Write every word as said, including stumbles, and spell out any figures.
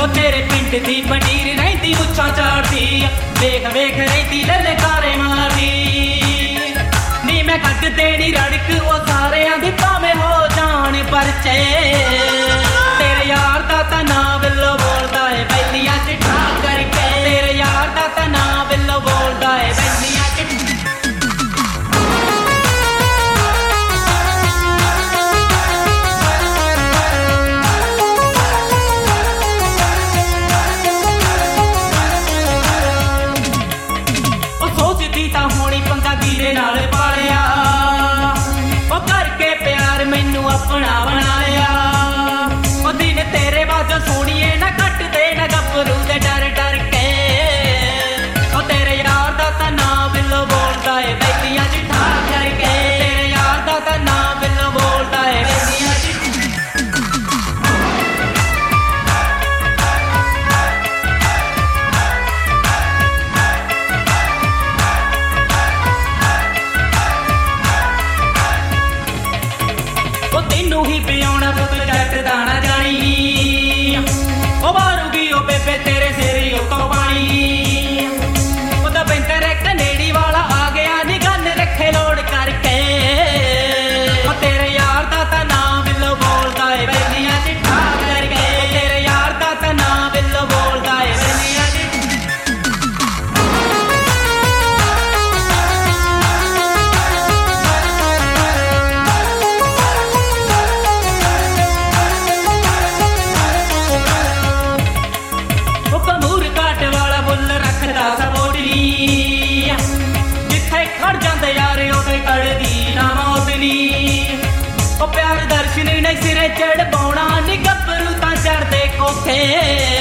तेरे पिंड दी पनीर रहिंदी मुच्छां झाड़दी वेख वेख रहिंदी ललकारे मारदी नी मैं कट देनी रड़क ओ सारियां दी भावें हो जान परचे तेरे यार दा तां नां बिल्लो बोलदा है बैलियां च ठा करके तेरे यार दा तां नां बिल्लो बोलदा है बैलियां च नाल पालिया ओ करके प्यार मैनू अपना बना लिया ओ दिन तेरे बाजो सोनिए ना कट दे ना गभरू दे डर डर के ओ तेरे यार दा तां नां बिल्लो बोलदा है बैलियां च ठा करके तेरे यार दा तां नां बिल्लो बोलदा है बैलियां च ही पियाना पुत जट दाना जानी ओ मारूगी ओ बेबे तेरे सिरी तो पानी ओदा बैंकर कनेडी वाला आ गया नी गन रखे लोड करके ओ तेरे यार दा तां नां बिल्लो बोलदा है बैलियां च ठा करके तेरे यार दा तां नां बिल्लो बोलदा है बैलियां च प्यार दर्शन नहीं सिरे चढ़ पाउणा नी गभरू तां चढ़दे कोठे